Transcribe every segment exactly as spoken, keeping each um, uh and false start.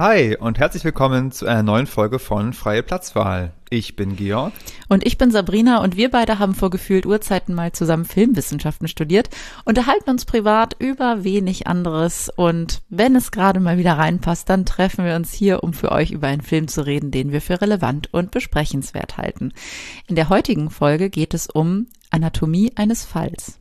Hi und herzlich willkommen zu einer neuen Folge von Freie Platzwahl. Ich bin Georg. Und ich bin Sabrina und wir beide haben vor gefühlt Urzeiten mal zusammen Filmwissenschaften studiert, unterhalten uns privat über wenig anderes und wenn es gerade mal wieder reinpasst, dann treffen wir uns hier, um für euch über einen Film zu reden, den wir für relevant und besprechenswert halten. In der heutigen Folge geht es um Anatomie eines Falls.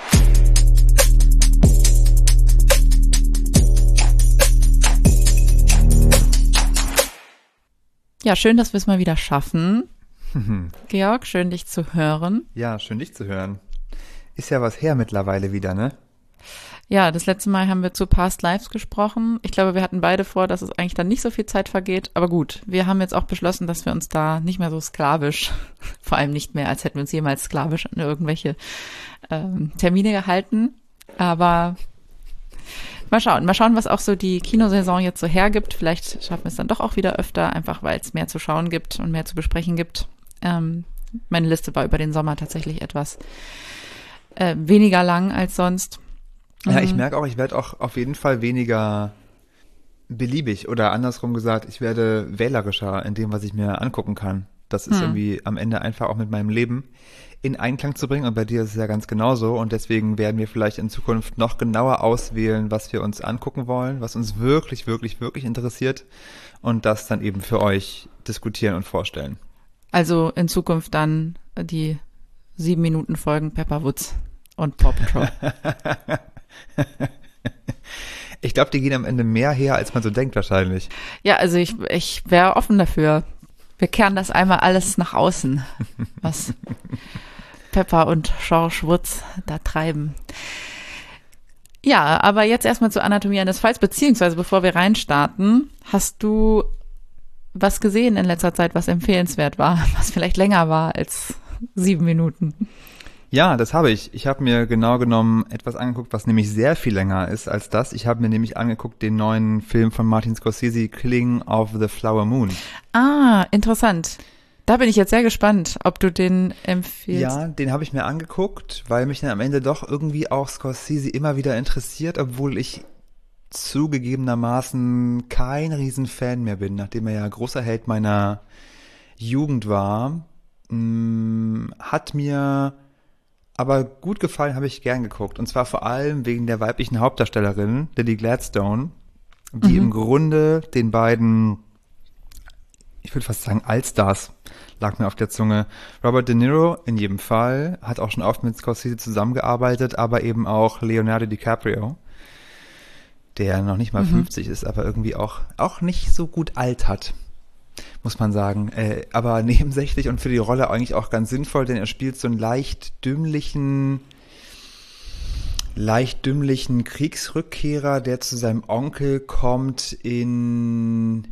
Ja, schön, dass wir es mal wieder schaffen. Georg, schön dich zu hören. Ja, schön dich zu hören. Ist ja was her mittlerweile wieder, ne? Ja, das letzte Mal haben wir zu Past Lives gesprochen. Ich glaube, wir hatten beide vor, dass es eigentlich dann nicht so viel Zeit vergeht. Aber gut, wir haben jetzt auch beschlossen, dass wir uns da nicht mehr so sklavisch, vor allem nicht mehr, als hätten wir uns jemals sklavisch an irgendwelche ähm, Termine gehalten. Aber mal schauen, mal schauen, was auch so die Kinosaison jetzt so hergibt. Vielleicht schaffen wir es dann doch auch wieder öfter, einfach weil es mehr zu schauen gibt und mehr zu besprechen gibt. Ähm, meine Liste war über den Sommer tatsächlich etwas äh, weniger lang als sonst. Ja, ich merke auch, ich werde auch auf jeden Fall weniger beliebig oder andersrum gesagt, ich werde wählerischer in dem, was ich mir angucken kann. Das ist hm. irgendwie am Ende einfach auch mit meinem Leben in Einklang zu bringen und bei dir ist es ja ganz genauso und deswegen werden wir vielleicht in Zukunft noch genauer auswählen, was wir uns angucken wollen, was uns wirklich, wirklich, wirklich interessiert und das dann eben für euch diskutieren und vorstellen. Also in Zukunft dann die sieben Minuten Folgen Pepperwoods und Paw Patrol. Ich glaube, die gehen am Ende mehr her, als man so denkt wahrscheinlich. Ja, also ich, ich wäre offen dafür. Wir kehren das einmal alles nach außen, was Pepper und George Woods da treiben. Ja, aber jetzt erstmal zur Anatomie eines Falls, beziehungsweise bevor wir reinstarten, hast du was gesehen in letzter Zeit, was empfehlenswert war, was vielleicht länger war als sieben Minuten? Ja, das habe ich. Ich habe mir genau genommen etwas angeguckt, was nämlich sehr viel länger ist als das. Ich habe mir nämlich angeguckt den neuen Film von Martin Scorsese, Killing of the Flower Moon. Ah, interessant. Da bin ich jetzt sehr gespannt, ob du den empfiehlst. Ja, den habe ich mir angeguckt, weil mich dann am Ende doch irgendwie auch Scorsese immer wieder interessiert, obwohl ich zugegebenermaßen kein Riesenfan mehr bin, nachdem er ja großer Held meiner Jugend war. Mh, hat mir aber gut gefallen, habe ich gern geguckt. Und zwar vor allem wegen der weiblichen Hauptdarstellerin, Lily Gladstone, die mhm. im Grunde den beiden, ich würde fast sagen Allstars, lag mir auf der Zunge. Robert De Niro in jedem Fall, hat auch schon oft mit Scorsese zusammengearbeitet, aber eben auch Leonardo DiCaprio, der noch nicht mal mhm. fünfzig ist, aber irgendwie auch, auch nicht so gut alt hat, muss man sagen. Äh, aber nebensächlich und für die Rolle eigentlich auch ganz sinnvoll, denn er spielt so einen leicht dümmlichen, leicht dümmlichen Kriegsrückkehrer, der zu seinem Onkel kommt in,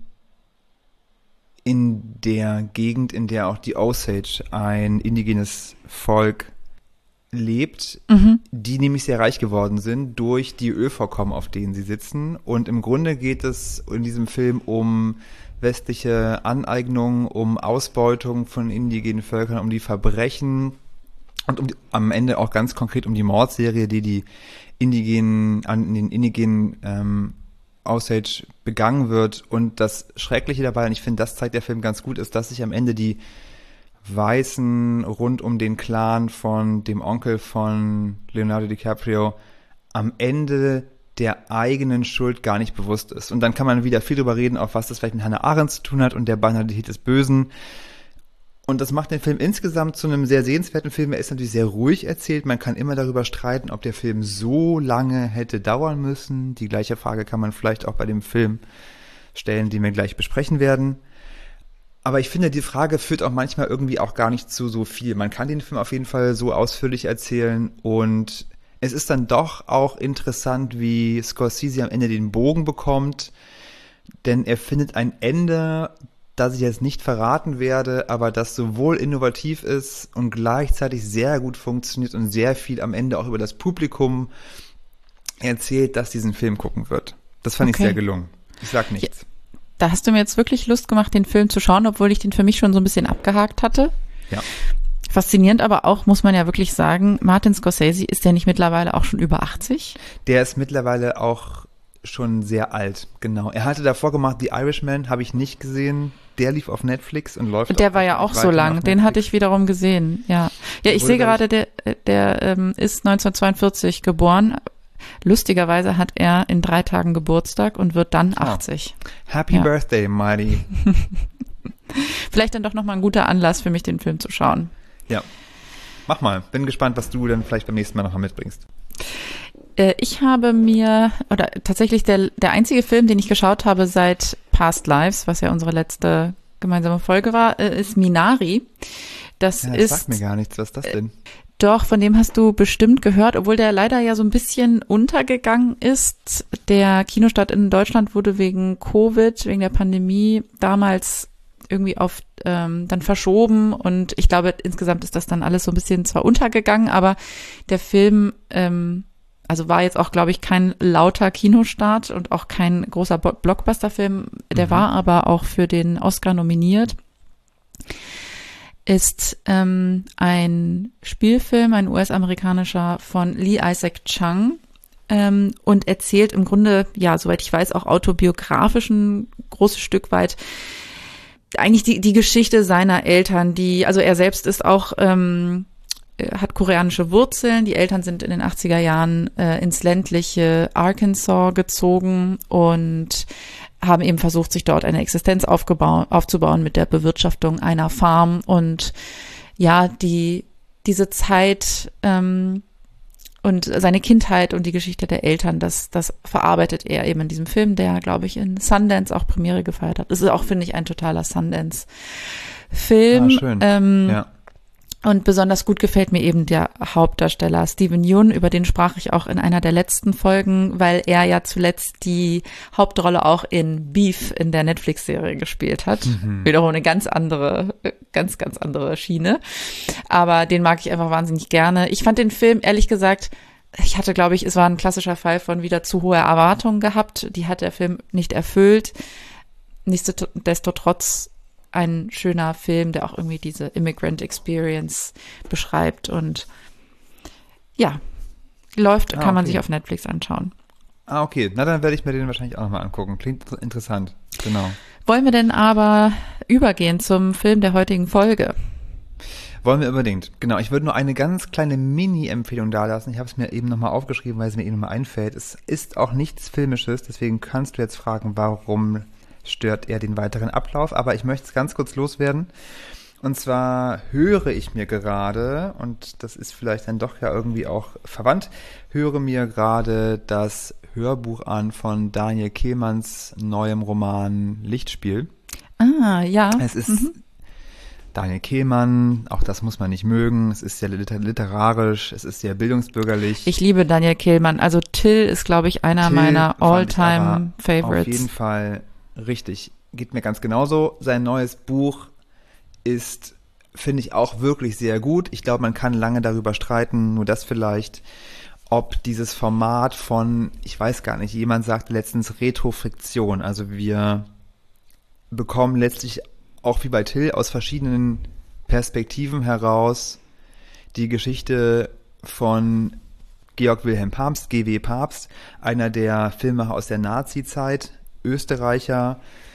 in der Gegend, in der auch die Osage, ein indigenes Volk, lebt, mhm. die nämlich sehr reich geworden sind durch die Ölvorkommen, auf denen sie sitzen. Und im Grunde geht es in diesem Film um westliche Aneignung, um Ausbeutung von indigenen Völkern, um die Verbrechen und um die, am Ende auch ganz konkret um die Mordserie, die die indigenen, an den indigenen ähm, Osage begangen wird. Und das Schreckliche dabei, und ich finde, das zeigt der Film ganz gut, ist, dass sich am Ende die Weißen rund um den Clan von dem Onkel von Leonardo DiCaprio am Ende der eigenen Schuld gar nicht bewusst ist. Und dann kann man wieder viel drüber reden, auf was das vielleicht mit Hannah Arendt zu tun hat und der Banalität des Bösen. Und das macht den Film insgesamt zu einem sehr sehenswerten Film. Er ist natürlich sehr ruhig erzählt. Man kann immer darüber streiten, ob der Film so lange hätte dauern müssen. Die gleiche Frage kann man vielleicht auch bei dem Film stellen, den wir gleich besprechen werden. Aber ich finde, die Frage führt auch manchmal irgendwie auch gar nicht zu so viel. Man kann den Film auf jeden Fall so ausführlich erzählen und es ist dann doch auch interessant, wie Scorsese am Ende den Bogen bekommt, denn er findet ein Ende, das ich jetzt nicht verraten werde, aber das sowohl innovativ ist und gleichzeitig sehr gut funktioniert und sehr viel am Ende auch über das Publikum erzählt, das diesen Film gucken wird. Das fand okay. ich sehr gelungen. Ich sag nichts. Ja, da hast du mir jetzt wirklich Lust gemacht, den Film zu schauen, obwohl ich den für mich schon so ein bisschen abgehakt hatte. Ja. Faszinierend aber auch, muss man ja wirklich sagen, Martin Scorsese, ist der nicht mittlerweile auch schon über achtzig? Der ist mittlerweile auch schon sehr alt, genau. Er hatte davor gemacht, The Irishman, habe ich nicht gesehen. Der lief auf Netflix und läuft. Der war ja auch so lang. Den hatte ich wiederum gesehen, ja. Ja, ich sehe gerade, der, der ähm, ist neunzehnhundertzweiundvierzig geboren. Lustigerweise hat er in drei Tagen Geburtstag und wird dann achtzig. Oh. Happy ja. Birthday, Marty. Vielleicht dann doch nochmal ein guter Anlass für mich, den Film zu schauen. Ja, mach mal. Bin gespannt, was du dann vielleicht beim nächsten Mal noch mal mitbringst. Äh, ich habe mir, oder tatsächlich der, der einzige Film, den ich geschaut habe seit Past Lives, was ja unsere letzte gemeinsame Folge war, äh, ist Minari. Das, ja, das ist, sagt mir gar nichts. Was ist das denn? Äh, Doch, von dem hast du bestimmt gehört, obwohl der leider ja so ein bisschen untergegangen ist. Der Kinostart in Deutschland wurde wegen Covid, wegen der Pandemie damals irgendwie auf ähm, dann verschoben und ich glaube, insgesamt ist das dann alles so ein bisschen zwar untergegangen, aber der Film ähm, also war jetzt auch, glaube ich, kein lauter Kinostart und auch kein großer Blockbuster-Film. Der mhm. war aber auch für den Oscar nominiert. Ist ähm, ein Spielfilm, ein U S-amerikanischer von Lee Isaac Chung ähm, und erzählt im Grunde, ja, soweit ich weiß, auch autobiografisch ein großes Stück weit eigentlich die die Geschichte seiner Eltern, die, also er selbst ist auch, ähm, hat koreanische Wurzeln, die Eltern sind in den achtziger Jahren äh, ins ländliche Arkansas gezogen und haben eben versucht, sich dort eine Existenz aufgebaut, aufzubauen mit der Bewirtschaftung einer Farm und ja, die diese Zeit ähm, und seine Kindheit und die Geschichte der Eltern, das, das verarbeitet er eben in diesem Film, der, glaube ich, in Sundance auch Premiere gefeiert hat. Das ist auch, finde ich, ein totaler Sundance-Film. Ah, schön. Ähm, ja. Und besonders gut gefällt mir eben der Hauptdarsteller Steven Yeun, über den sprach ich auch in einer der letzten Folgen, weil er ja zuletzt die Hauptrolle auch in Beef in der Netflix-Serie gespielt hat. Mhm. Wiederum eine ganz andere, ganz, ganz andere Schiene. Aber den mag ich einfach wahnsinnig gerne. Ich fand den Film, ehrlich gesagt, ich hatte, glaube ich, es war ein klassischer Fall von wieder zu hohe Erwartungen gehabt. Die hat der Film nicht erfüllt. Nichtsdestotrotz ein schöner Film, der auch irgendwie diese Immigrant Experience beschreibt und ja, läuft, ah, kann man okay. sich auf Netflix anschauen. Ah, okay. Na, dann werde ich mir den wahrscheinlich auch nochmal angucken. Klingt interessant. Genau. Wollen wir denn aber übergehen zum Film der heutigen Folge? Wollen wir unbedingt. Genau. Ich würde nur eine ganz kleine Mini-Empfehlung dalassen. Ich habe es mir eben nochmal aufgeschrieben, weil es mir eben nochmal einfällt. Es ist auch nichts Filmisches, deswegen kannst du jetzt fragen, warum stört er den weiteren Ablauf, aber ich möchte es ganz kurz loswerden. Und zwar höre ich mir gerade, und das ist vielleicht dann doch ja irgendwie auch verwandt, höre mir gerade das Hörbuch an von Daniel Kehlmanns neuem Roman Lichtspiel. Ah, ja. Es ist mhm. Daniel Kehlmann, auch das muss man nicht mögen, es ist sehr liter- literarisch, es ist sehr bildungsbürgerlich. Ich liebe Daniel Kehlmann, also Till ist, glaube ich, einer Till meiner All-Time-Favorites. Auf jeden Fall richtig, geht mir ganz genauso. Sein neues Buch ist, finde ich, auch wirklich sehr gut. Ich glaube, man kann lange darüber streiten, nur das vielleicht, ob dieses Format von, ich weiß gar nicht, jemand sagte letztens Retrofiktion, also wir bekommen letztlich auch wie bei Till aus verschiedenen Perspektiven heraus die Geschichte von Georg Wilhelm Pabst, G W Pabst, einer der Filmemacher aus der Nazi-Zeit, Österreicher.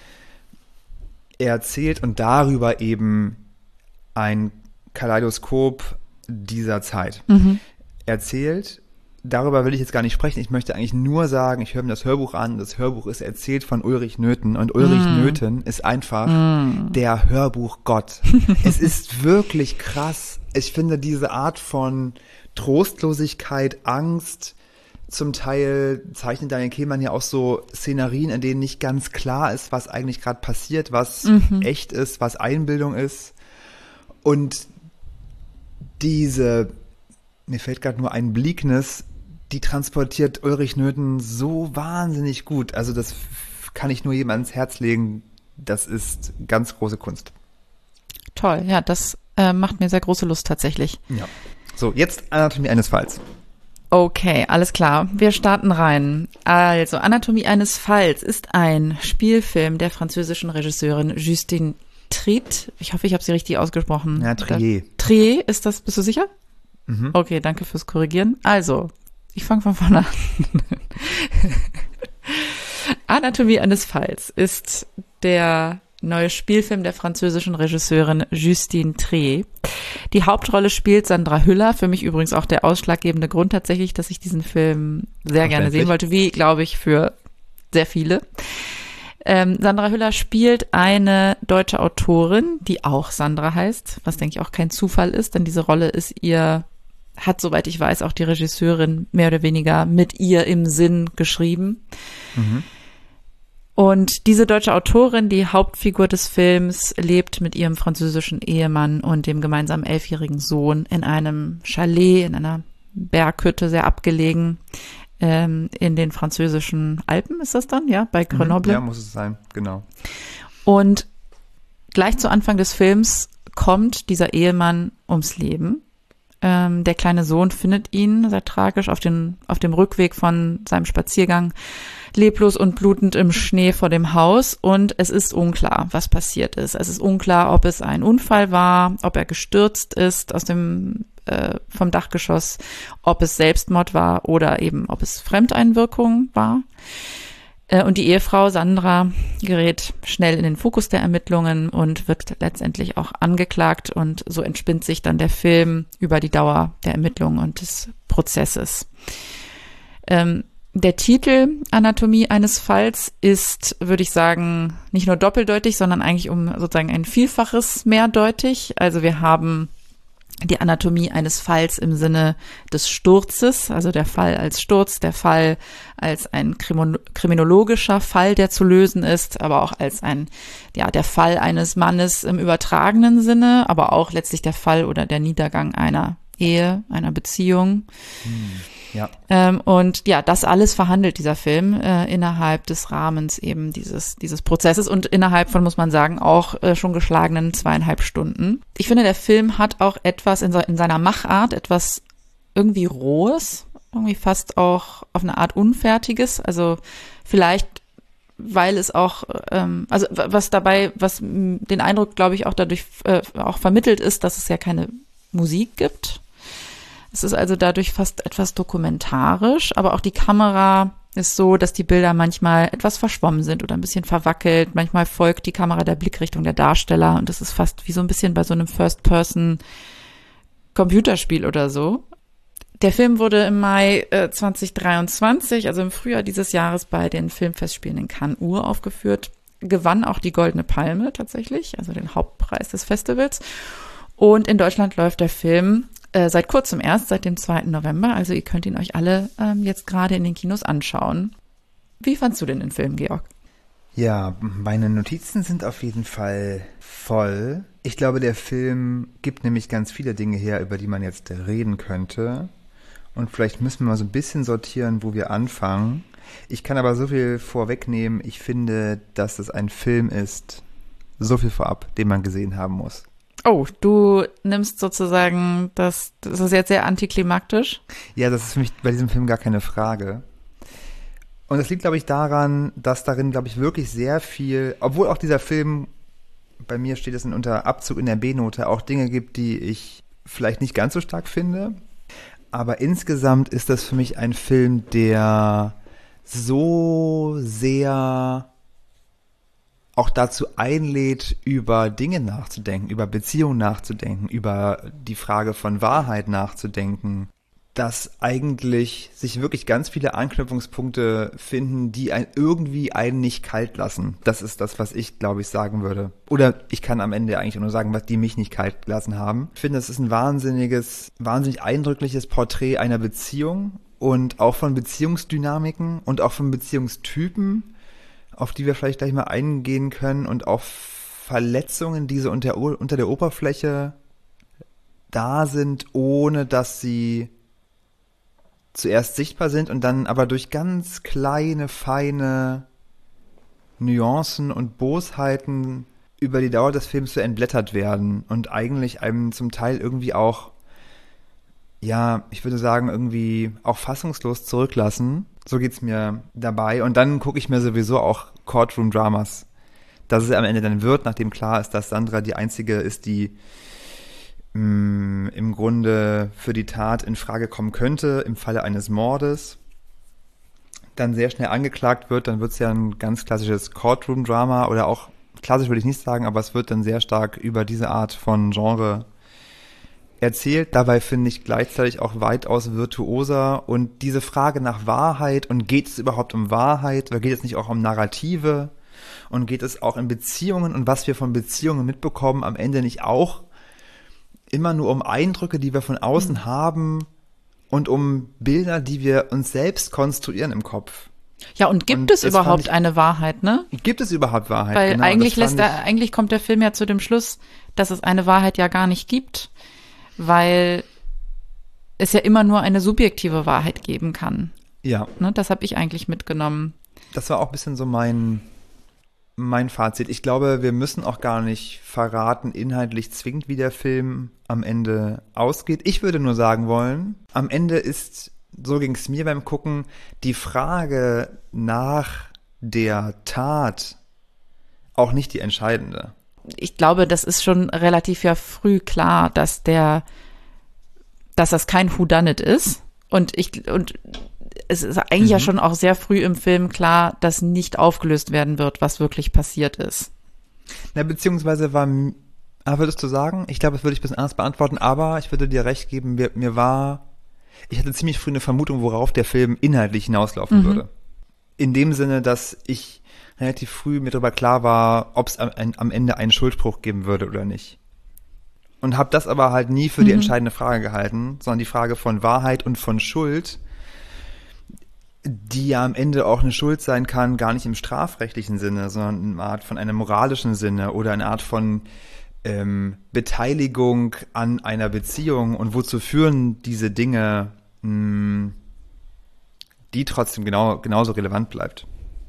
Er erzählt und darüber eben ein Kaleidoskop dieser Zeit. Mhm. Erzählt, darüber will ich jetzt gar nicht sprechen, ich möchte eigentlich nur sagen, ich höre mir das Hörbuch an, das Hörbuch ist erzählt von Ulrich Nöthen und Ulrich mm. Nöthen ist einfach mm. der Hörbuchgott. Es ist wirklich krass. Ich finde diese Art von Trostlosigkeit, Angst, zum Teil zeichnet Daniel Kehlmann ja auch so Szenarien, in denen nicht ganz klar ist, was eigentlich gerade passiert, was mhm. echt ist, was Einbildung ist. Und diese, mir fällt gerade nur ein Bleakness, die transportiert Ulrich Nöthen so wahnsinnig gut. Also das kann ich nur jedem ans Herz legen. Das ist ganz große Kunst. Toll, ja, das äh, macht mir sehr große Lust tatsächlich. Ja. So, jetzt Anatomie eines Falls. Okay, alles klar. Wir starten rein. Also, Anatomie eines Falls ist ein Spielfilm der französischen Regisseurin Justine Triet. Ich hoffe, ich habe sie richtig ausgesprochen. Ja, Trier. Trier, ist das, bist du sicher? Mhm. Okay, danke fürs Korrigieren. Also, ich fange von vorne an. Anatomie eines Falls ist der neue Spielfilm der französischen Regisseurin Justine Triet. Die Hauptrolle spielt Sandra Hüller, für mich übrigens auch der ausschlaggebende Grund tatsächlich, dass ich diesen Film sehr gerne sehen wollte, wie, glaube ich, für sehr viele. Ähm, Sandra Hüller spielt eine deutsche Autorin, die auch Sandra heißt, was denke ich auch kein Zufall ist, denn diese Rolle ist ihr, hat, soweit ich weiß, auch die Regisseurin mehr oder weniger mit ihr im Sinn geschrieben. Mhm. Und diese deutsche Autorin, die Hauptfigur des Films, lebt mit ihrem französischen Ehemann und dem gemeinsamen elfjährigen Sohn in einem Chalet, in einer Berghütte, sehr abgelegen, ähm, in den französischen Alpen ist das dann, ja, bei Grenoble. Ja, muss es sein, genau. Und gleich zu Anfang des Films kommt dieser Ehemann ums Leben. Ähm, der kleine Sohn findet ihn sehr tragisch auf, den, auf dem Rückweg von seinem Spaziergang, leblos und blutend im Schnee vor dem Haus, und es ist unklar, was passiert ist. Es ist unklar, ob es ein Unfall war, ob er gestürzt ist aus dem äh, vom Dachgeschoss, ob es Selbstmord war oder eben ob es Fremdeinwirkung war. Äh, und die Ehefrau Sandra gerät schnell in den Fokus der Ermittlungen und wird letztendlich auch angeklagt, und so entspinnt sich dann der Film über die Dauer der Ermittlungen und des Prozesses. Ähm, Der Titel Anatomie eines Falls ist, würde ich sagen, nicht nur doppeldeutig, sondern eigentlich um sozusagen ein Vielfaches mehrdeutig. Also wir haben die Anatomie eines Falls im Sinne des Sturzes, also der Fall als Sturz, der Fall als ein kriminologischer Fall, der zu lösen ist, aber auch als ein, ja, der Fall eines Mannes im übertragenen Sinne, aber auch letztlich der Fall oder der Niedergang einer Ehe, einer Beziehung. Hm. Ja. Ähm, und ja, das alles verhandelt dieser Film äh, innerhalb des Rahmens eben dieses dieses Prozesses und innerhalb von, muss man sagen, auch äh, schon geschlagenen zweieinhalb Stunden. Ich finde, der Film hat auch etwas in, so, in seiner Machart, etwas irgendwie Rohes, irgendwie fast auch auf eine Art Unfertiges. Also vielleicht, weil es auch, ähm, also was dabei, was den Eindruck, glaube ich, auch dadurch äh, auch vermittelt ist, dass es ja keine Musik gibt. Es ist also dadurch fast etwas dokumentarisch, aber auch die Kamera ist so, dass die Bilder manchmal etwas verschwommen sind oder ein bisschen verwackelt. Manchmal folgt die Kamera der Blickrichtung der Darsteller, und das ist fast wie so ein bisschen bei so einem First-Person-Computerspiel oder so. Der Film wurde im Mai äh, zwanzig dreiundzwanzig, also im Frühjahr dieses Jahres, bei den Filmfestspielen in Cannes uraufgeführt, gewann auch die Goldene Palme tatsächlich, also den Hauptpreis des Festivals. Und in Deutschland läuft der Film äh, seit kurzem erst, seit dem zweiten November. Also ihr könnt ihn euch alle ähm, jetzt gerade in den Kinos anschauen. Wie fandst du denn den Film, Georg? Ja, meine Notizen sind auf jeden Fall voll. Ich glaube, der Film gibt nämlich ganz viele Dinge her, über die man jetzt reden könnte. Und vielleicht müssen wir mal so ein bisschen sortieren, wo wir anfangen. Ich kann aber so viel vorwegnehmen. Ich finde, dass es ein Film ist, so viel vorab, den man gesehen haben muss. Oh, du nimmst sozusagen, das, das ist jetzt sehr antiklimaktisch. Ja, das ist für mich bei diesem Film gar keine Frage. Und das liegt, glaube ich, daran, dass darin, glaube ich, wirklich sehr viel, obwohl auch dieser Film, bei mir steht es in unter Abzug in der B-Note, auch Dinge gibt, die ich vielleicht nicht ganz so stark finde. Aber insgesamt ist das für mich ein Film, der so sehr auch dazu einlädt, über Dinge nachzudenken, über Beziehungen nachzudenken, über die Frage von Wahrheit nachzudenken, dass eigentlich sich wirklich ganz viele Anknüpfungspunkte finden, die einen irgendwie einen nicht kalt lassen. Das ist das, was ich, glaube ich, sagen würde. Oder ich kann am Ende eigentlich nur sagen, was die mich nicht kalt gelassen haben. Ich finde, das ist ein wahnsinniges, wahnsinnig eindrückliches Porträt einer Beziehung und auch von Beziehungsdynamiken und auch von Beziehungstypen, auf die wir vielleicht gleich mal eingehen können, und auch Verletzungen, die so unter, unter der Oberfläche da sind, ohne dass sie zuerst sichtbar sind und dann aber durch ganz kleine, feine Nuancen und Bosheiten über die Dauer des Films so entblättert werden und eigentlich einem zum Teil irgendwie auch, ja, ich würde sagen, irgendwie auch fassungslos zurücklassen. So geht's mir dabei. Und dann gucke ich mir sowieso auch Courtroom-Dramas, dass es am Ende dann wird, nachdem klar ist, dass Sandra die einzige ist, die mh, im Grunde für die Tat in Frage kommen könnte, im Falle eines Mordes. dann sehr schnell angeklagt wird, dann wird es ja ein ganz klassisches Courtroom-Drama oder auch, klassisch würde ich nicht sagen, aber es wird dann sehr stark über diese Art von Genre erzählt. Dabei finde ich gleichzeitig auch weitaus virtuoser und diese Frage nach Wahrheit und geht es überhaupt um Wahrheit oder geht es nicht auch um Narrative und geht es auch in Beziehungen und was wir von Beziehungen mitbekommen, am Ende nicht auch immer nur um Eindrücke, die wir von außen mhm. haben und um Bilder, die wir uns selbst konstruieren im Kopf. Ja, und gibt und es überhaupt ich, eine Wahrheit, ne? Gibt es überhaupt Wahrheit? Weil genau, eigentlich lässt er, eigentlich kommt der Film ja zu dem Schluss, dass es eine Wahrheit ja gar nicht gibt, weil es ja immer nur eine subjektive Wahrheit geben kann. Ja. Ne, das habe ich eigentlich mitgenommen. Das war auch ein bisschen so mein Mein Fazit. Ich glaube, wir müssen auch gar nicht verraten, inhaltlich zwingend, wie der Film am Ende ausgeht. Ich würde nur sagen wollen, am Ende ist, so ging es mir beim Gucken, die Frage nach der Tat auch nicht die entscheidende. Ich glaube, das ist schon relativ ja früh klar, dass der, dass das kein Whodunit ist. Und ich, und es ist eigentlich mhm. ja schon auch sehr früh im Film klar, dass nicht aufgelöst werden wird, was wirklich passiert ist. Na, beziehungsweise war, ah, würdest du sagen, ich glaube, das würde ich ein bisschen anders beantworten, aber ich würde dir recht geben, mir, mir war, ich hatte ziemlich früh eine Vermutung, worauf der Film inhaltlich hinauslaufen mhm. würde. In dem Sinne, dass ich relativ früh mir darüber klar war, ob es am, am Ende einen Schuldspruch geben würde oder nicht. Und habe das aber halt nie für mhm. die entscheidende Frage gehalten, sondern die Frage von Wahrheit und von Schuld, die ja am Ende auch eine Schuld sein kann, gar nicht im strafrechtlichen Sinne, sondern eine Art von einem moralischen Sinne oder eine Art von ähm, Beteiligung an einer Beziehung und wozu führen diese Dinge, mh, die trotzdem genau genauso relevant bleibt.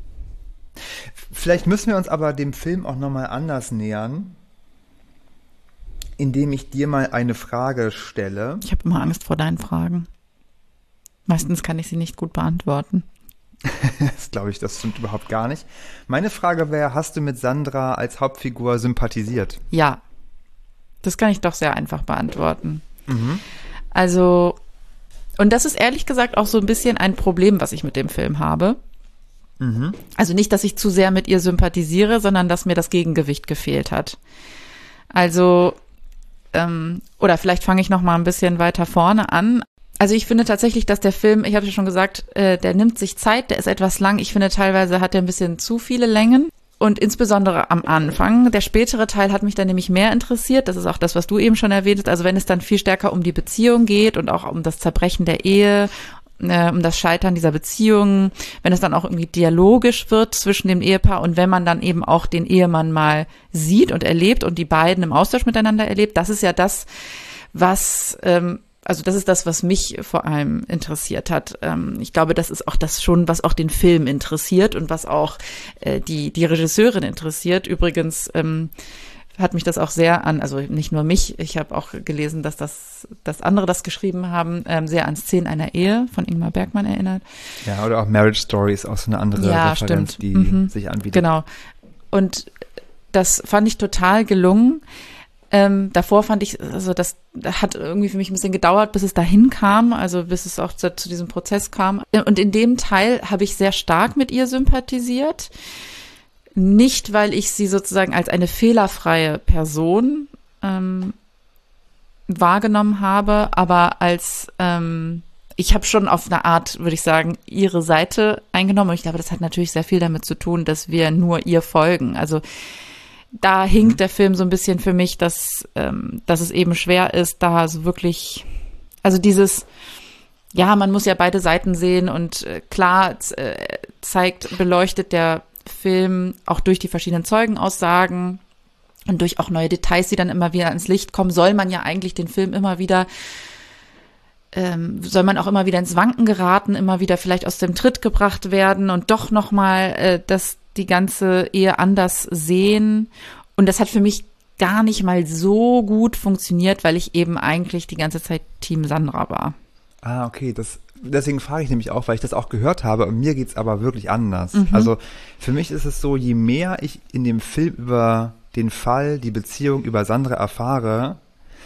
Vielleicht müssen wir uns aber dem Film auch nochmal anders nähern, indem ich dir mal eine Frage stelle. Ich habe immer Angst vor deinen Fragen. Meistens kann ich sie nicht gut beantworten. Das glaube ich, das stimmt überhaupt gar nicht. Meine Frage wäre, hast du mit Sandra als Hauptfigur sympathisiert? Ja, das kann ich doch sehr einfach beantworten. Mhm. Also, und das ist ehrlich gesagt auch so ein bisschen ein Problem, was ich mit dem Film habe. Mhm. Also nicht, dass ich zu sehr mit ihr sympathisiere, sondern dass mir das Gegengewicht gefehlt hat. Also, ähm, oder vielleicht fange ich noch mal ein bisschen weiter vorne an. Also ich finde tatsächlich, dass der Film, ich habe ja schon gesagt, äh, der nimmt sich Zeit, der ist etwas lang. Ich finde, teilweise hat er ein bisschen zu viele Längen. Und insbesondere am Anfang. Der spätere Teil hat mich dann nämlich mehr interessiert. Das ist auch das, was du eben schon erwähnt hast. Also wenn es dann viel stärker um die Beziehung geht und auch um das Zerbrechen der Ehe, äh, um das Scheitern dieser Beziehung, wenn es dann auch irgendwie dialogisch wird zwischen dem Ehepaar und wenn man dann eben auch den Ehemann mal sieht und erlebt und die beiden im Austausch miteinander erlebt, das ist ja das, was... Ähm, Also das ist das, was mich vor allem interessiert hat. Ähm, ich glaube, das ist auch das schon, was auch den Film interessiert und was auch äh, die die Regisseurin interessiert. Übrigens ähm, hat mich das auch sehr an, also nicht nur mich, ich habe auch gelesen, dass das, dass andere das geschrieben haben, ähm, sehr an Szenen einer Ehe von Ingmar Bergman erinnert. Ja, oder auch Marriage Story ist auch so eine andere ja, Referenz, stimmt. die mhm. sich anbietet. Genau. Und das fand ich total gelungen. Ähm, davor fand ich, also das hat irgendwie für mich ein bisschen gedauert, bis es dahin kam, also bis es auch zu, zu diesem Prozess kam. Und in dem Teil habe ich sehr stark mit ihr sympathisiert. Nicht, weil ich sie sozusagen als eine fehlerfreie Person ähm, wahrgenommen habe, aber als, ähm, ich habe schon auf eine Art, würde ich sagen, ihre Seite eingenommen. Und ich glaube, das hat natürlich sehr viel damit zu tun, dass wir nur ihr folgen. Also da hinkt der Film so ein bisschen für mich, dass, ähm, dass es eben schwer ist, da so wirklich, also dieses, ja, man muss ja beide Seiten sehen und äh, klar äh, zeigt, beleuchtet der Film auch durch die verschiedenen Zeugenaussagen und durch auch neue Details, die dann immer wieder ans Licht kommen, soll man ja eigentlich den Film immer wieder, ähm, soll man auch immer wieder ins Wanken geraten, immer wieder vielleicht aus dem Tritt gebracht werden und doch nochmal äh, das die ganze Ehe anders sehen. Und das hat für mich gar nicht mal so gut funktioniert, weil ich eben eigentlich die ganze Zeit Team Sandra war. Ah, okay. Das, deswegen frage ich nämlich auch, weil ich das auch gehört habe und mir geht's aber wirklich anders. Mhm. Also für mich ist es so, je mehr ich in dem Film über den Fall, die Beziehung über Sandra erfahre,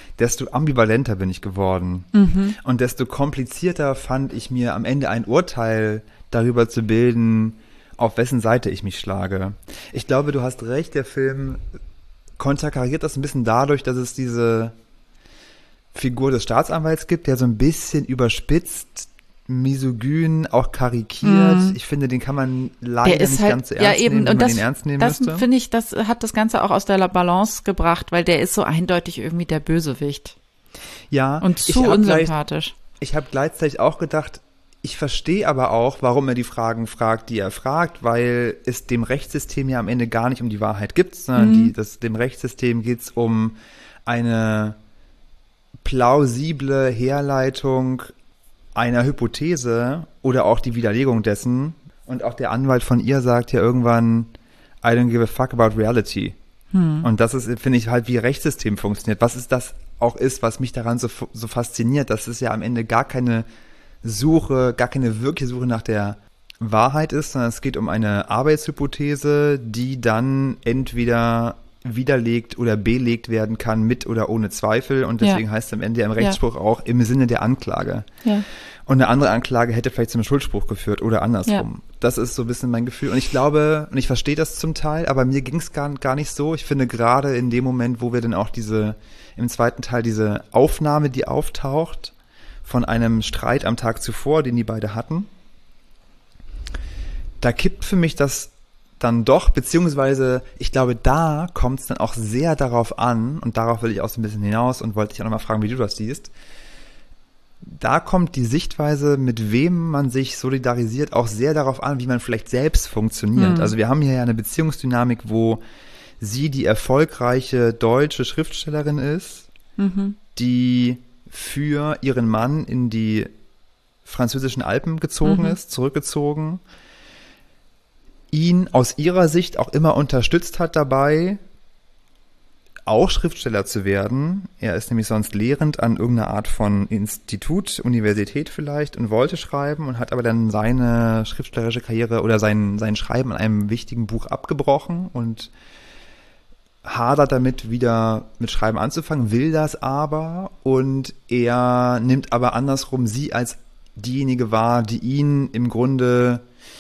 desto ambivalenter bin ich geworden. Mhm. Und desto komplizierter fand ich mir am Ende ein Urteil darüber zu bilden, auf wessen Seite ich mich schlage. Ich glaube, du hast recht, der Film konterkariert das ein bisschen dadurch, dass es diese Figur des Staatsanwalts gibt, der so ein bisschen überspitzt, misogyn, auch karikiert. Mm. Ich finde, den kann man leider nicht halt, ganz so ernst ja, eben, nehmen, wenn und man das, ihn ernst nehmen das müsste. Das finde ich, das hat das Ganze auch aus der Balance gebracht, weil der ist so eindeutig irgendwie der Bösewicht. Ja. Und zu unsympathisch. Gleich, ich habe gleichzeitig auch gedacht, ich verstehe aber auch, warum er die Fragen fragt, die er fragt, weil es dem Rechtssystem ja am Ende gar nicht um die Wahrheit geht, sondern mm. die, das, dem Rechtssystem geht es um eine plausible Herleitung einer Hypothese oder auch die Widerlegung dessen. Und auch der Anwalt von ihr sagt ja irgendwann, I don't give a fuck about reality. Hm. Und das ist, finde ich, halt, wie Rechtssystem funktioniert. Was ist das auch ist, was mich daran so, so fasziniert, dass es ja am Ende gar keine Suche, gar keine wirkliche Suche nach der Wahrheit ist, sondern es geht um eine Arbeitshypothese, die dann entweder widerlegt oder belegt werden kann, mit oder ohne Zweifel. Und deswegen ja. heißt es am Ende ja im Rechtsspruch ja. auch im Sinne der Anklage. Ja. Und eine andere Anklage hätte vielleicht zum Schuldspruch geführt oder andersrum. Ja. Das ist so ein bisschen mein Gefühl. Und ich glaube, und ich verstehe das zum Teil, aber mir ging es gar, gar nicht so. Ich finde gerade in dem Moment, wo wir dann auch diese, im zweiten Teil diese Aufnahme, die auftaucht, von einem Streit am Tag zuvor, den die beide hatten, da kippt für mich das dann doch, beziehungsweise ich glaube, da kommt es dann auch sehr darauf an, und darauf will ich auch so ein bisschen hinaus und wollte dich auch nochmal fragen, wie du das siehst. Da kommt die Sichtweise, mit wem man sich solidarisiert, auch sehr darauf an, wie man vielleicht selbst funktioniert. Mhm. Also wir haben hier ja eine Beziehungsdynamik, wo sie die erfolgreiche deutsche Schriftstellerin ist, mhm. die für ihren Mann in die französischen Alpen gezogen mhm. ist, zurückgezogen, ihn aus ihrer Sicht auch immer unterstützt hat dabei, auch Schriftsteller zu werden. Er ist nämlich sonst lehrend an irgendeiner Art von Institut, Universität vielleicht, und wollte schreiben und hat aber dann seine schriftstellerische Karriere oder sein, sein Schreiben an einem wichtigen Buch abgebrochen und hadert damit, wieder mit Schreiben anzufangen, will das aber, und er nimmt aber andersrum sie als diejenige wahr, die ihn im Grunde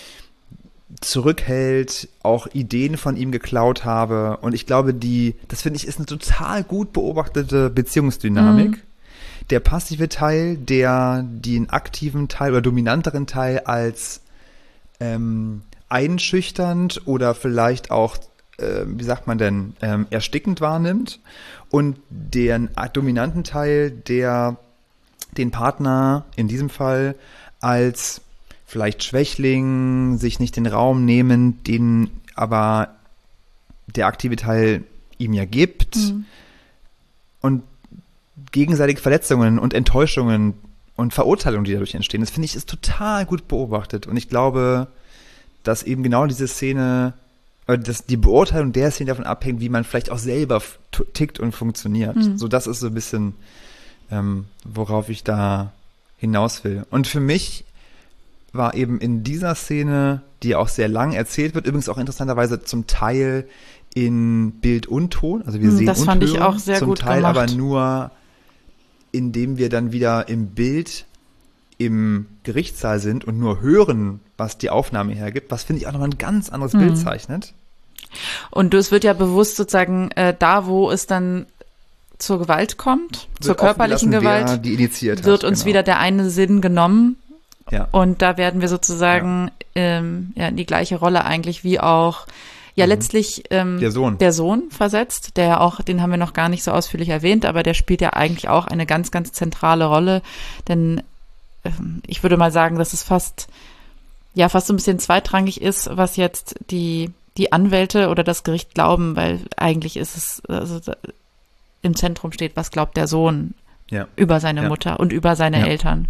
zurückhält, auch Ideen von ihm geklaut habe. Und ich glaube, die, das finde ich, ist eine total gut beobachtete Beziehungsdynamik. Mhm. Der passive Teil, der den aktiven Teil oder dominanteren Teil als ähm, einschüchternd oder vielleicht auch, äh, wie sagt man denn, ähm, erstickend wahrnimmt. Und den dominanten Teil, der den Partner in diesem Fall als vielleicht Schwächling, sich nicht den Raum nehmen, den aber der aktive Teil ihm ja gibt, mhm. und gegenseitige Verletzungen und Enttäuschungen und Verurteilungen, die dadurch entstehen. Das finde ich ist total gut beobachtet, und ich glaube, dass eben genau diese Szene, dass die Beurteilung der Szene davon abhängt, wie man vielleicht auch selber tickt und funktioniert. Mhm. So, das ist so ein bisschen, ähm, worauf ich da hinaus will. Und für mich war eben in dieser Szene, die auch sehr lang erzählt wird, übrigens auch interessanterweise zum Teil in Bild und Ton, also wir sehen das und fand hören, ich auch sehr zum gut Teil gemacht. aber nur, indem wir dann wieder im Bild im Gerichtssaal sind und nur hören, was die Aufnahme hergibt, was finde ich auch nochmal ein ganz anderes mhm. Bild zeichnet. Und es wird ja bewusst sozusagen äh, da, wo es dann zur Gewalt kommt, wird zur körperlichen Gewalt, die initiiert wird hat, uns genau. wieder der eine Sinn genommen. Ja. Und da werden wir sozusagen ja. Ähm, ja, in die gleiche Rolle eigentlich wie auch ja mhm. letztlich ähm, der Sohn. der Sohn versetzt, der ja auch, den haben wir noch gar nicht so ausführlich erwähnt, aber der spielt ja eigentlich auch eine ganz, ganz zentrale Rolle, denn ähm, ich würde mal sagen, dass es fast ja fast so ein bisschen zweitrangig ist, was jetzt die die Anwälte oder das Gericht glauben, weil eigentlich ist es also im Zentrum steht, was glaubt der Sohn ja. über seine ja. Mutter und über seine ja. Eltern.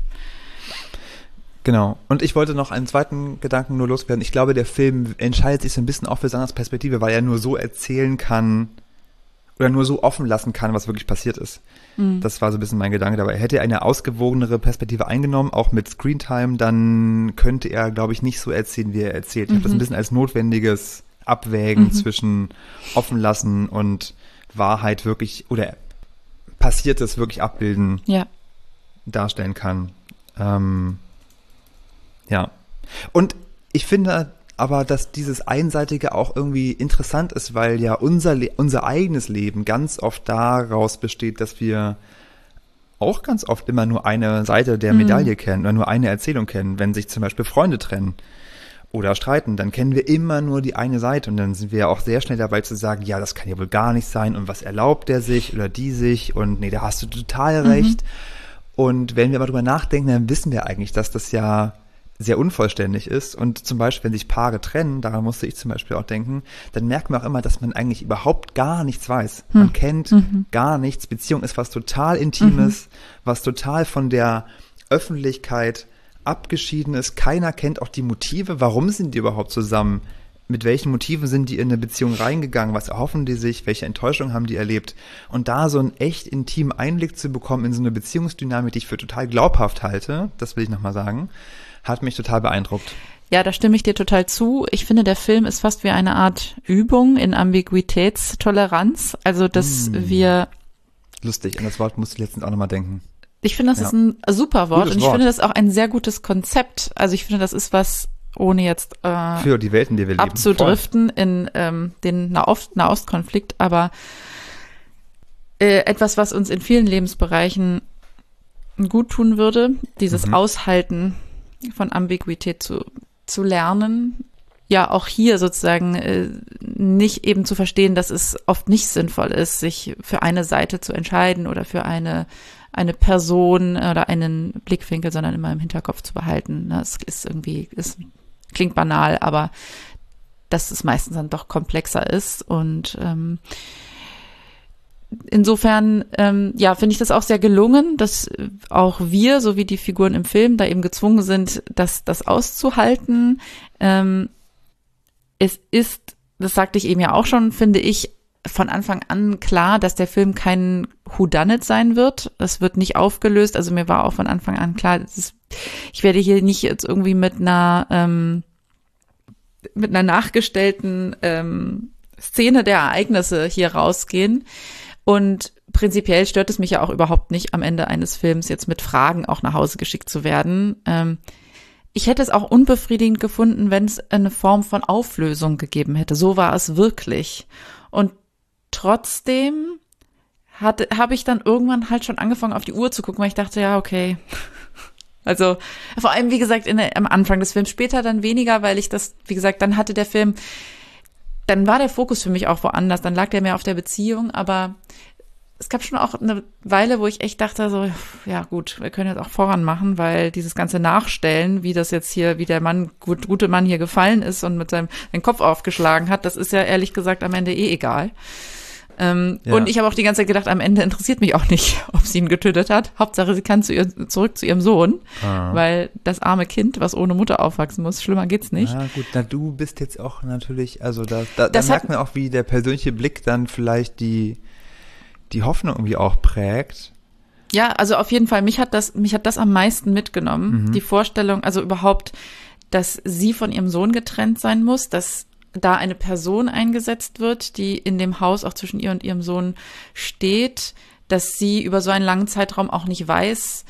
Genau. Und ich wollte noch einen zweiten Gedanken nur loswerden. Ich glaube, der Film entscheidet sich so ein bisschen auch für Sandras Perspektive, weil er nur so erzählen kann oder nur so offen lassen kann, was wirklich passiert ist. Mhm. Das war so ein bisschen mein Gedanke dabei. Hätte er eine ausgewogenere Perspektive eingenommen, auch mit Screentime, dann könnte er, glaube ich, nicht so erzählen, wie er erzählt. Ich mhm. habe das ein bisschen als notwendiges Abwägen mhm. zwischen offen lassen und Wahrheit wirklich oder Passiertes wirklich abbilden, ja. darstellen kann. Ähm, ja. Und ich finde aber, dass dieses Einseitige auch irgendwie interessant ist, weil ja unser, Le- unser eigenes Leben ganz oft daraus besteht, dass wir auch ganz oft immer nur eine Seite der Medaille mhm. kennen oder nur eine Erzählung kennen. Wenn sich zum Beispiel Freunde trennen oder streiten, dann kennen wir immer nur die eine Seite und dann sind wir ja auch sehr schnell dabei zu sagen, ja, das kann ja wohl gar nicht sein und was erlaubt der sich oder die sich und nee, da hast du total recht. Mhm. Und wenn wir mal drüber nachdenken, dann wissen wir eigentlich, dass das ja sehr unvollständig ist und zum Beispiel, wenn sich Paare trennen, daran musste ich zum Beispiel auch denken, dann merkt man auch immer, dass man eigentlich überhaupt gar nichts weiß. Hm. Man kennt mhm. gar nichts. Beziehung ist was total Intimes, mhm. was total von der Öffentlichkeit abgeschieden ist. Keiner kennt auch die Motive. Warum sind die überhaupt zusammen? Mit welchen Motiven sind die in eine Beziehung reingegangen? Was erhoffen die sich? Welche Enttäuschung haben die erlebt? Und da so einen echt intimen Einblick zu bekommen in so eine Beziehungsdynamik, die ich für total glaubhaft halte, das will ich nochmal sagen, hat mich total beeindruckt. Ja, da stimme ich dir total zu. Ich finde, der Film ist fast wie eine Art Übung in Ambiguitätstoleranz. Also, dass mm. wir... Lustig, an das Wort musste ich letztens auch nochmal denken. Ich finde, das ja. ist ein super Wort Gutes und ich Wort. finde das auch ein sehr gutes Konzept. Also ich finde, das ist was, ohne jetzt äh, für die Welt, in der wir leben, abzudriften Voll. in ähm, den Nahost- Nahostkonflikt, aber äh, etwas, was uns in vielen Lebensbereichen gut tun würde, dieses mhm. Aushalten von Ambiguität zu, zu lernen. Ja, auch hier sozusagen äh, nicht eben zu verstehen, dass es oft nicht sinnvoll ist, sich für eine Seite zu entscheiden oder für eine eine Person oder einen Blickwinkel, sondern immer im Hinterkopf zu behalten. Es ist irgendwie, es klingt banal, aber dass es meistens dann doch komplexer ist und ähm, insofern, ähm, ja, finde ich das auch sehr gelungen, dass auch wir, so wie die Figuren im Film, da eben gezwungen sind, das, das auszuhalten. Ähm, es ist, das sagte ich eben ja auch schon, finde ich, von Anfang an klar, dass der Film kein Whodunit sein wird. Es wird nicht aufgelöst. Also mir war auch von Anfang an klar, das ist, ich werde hier nicht jetzt irgendwie mit einer, ähm, mit einer nachgestellten ähm, Szene der Ereignisse hier rausgehen. Und prinzipiell stört es mich ja auch überhaupt nicht, am Ende eines Films jetzt mit Fragen auch nach Hause geschickt zu werden. Ähm, ich hätte es auch unbefriedigend gefunden, wenn es eine Form von Auflösung gegeben hätte. So war es wirklich. Und trotzdem habe ich dann irgendwann halt schon angefangen, auf die Uhr zu gucken, weil ich dachte, ja, okay. Also vor allem, wie gesagt, in der, am Anfang des Films, später dann weniger, weil ich das, wie gesagt, dann hatte der Film, dann war der Fokus für mich auch woanders, dann lag der mehr auf der Beziehung, aber es gab schon auch eine Weile, wo ich echt dachte, so, ja gut, wir können jetzt auch voran machen, weil dieses ganze Nachstellen, wie das jetzt hier, wie der Mann, gut, gute Mann hier gefallen ist und mit seinem den Kopf aufgeschlagen hat, das ist ja ehrlich gesagt am Ende eh egal. Ähm, ja. Und ich habe auch die ganze Zeit gedacht, am Ende interessiert mich auch nicht, ob sie ihn getötet hat. Hauptsache, sie kann zu ihr, zurück zu ihrem Sohn, ah. weil das arme Kind, was ohne Mutter aufwachsen muss, schlimmer geht's nicht. Ja gut, na du bist jetzt auch natürlich, also da, da, da merkt man auch, wie der persönliche Blick dann vielleicht die die Hoffnung irgendwie auch prägt. Ja, also auf jeden Fall, mich hat das, mich hat das am meisten mitgenommen. Mhm. Die Vorstellung, also überhaupt, dass sie von ihrem Sohn getrennt sein muss, dass da eine Person eingesetzt wird, die in dem Haus auch zwischen ihr und ihrem Sohn steht, dass sie über so einen langen Zeitraum auch nicht weiß,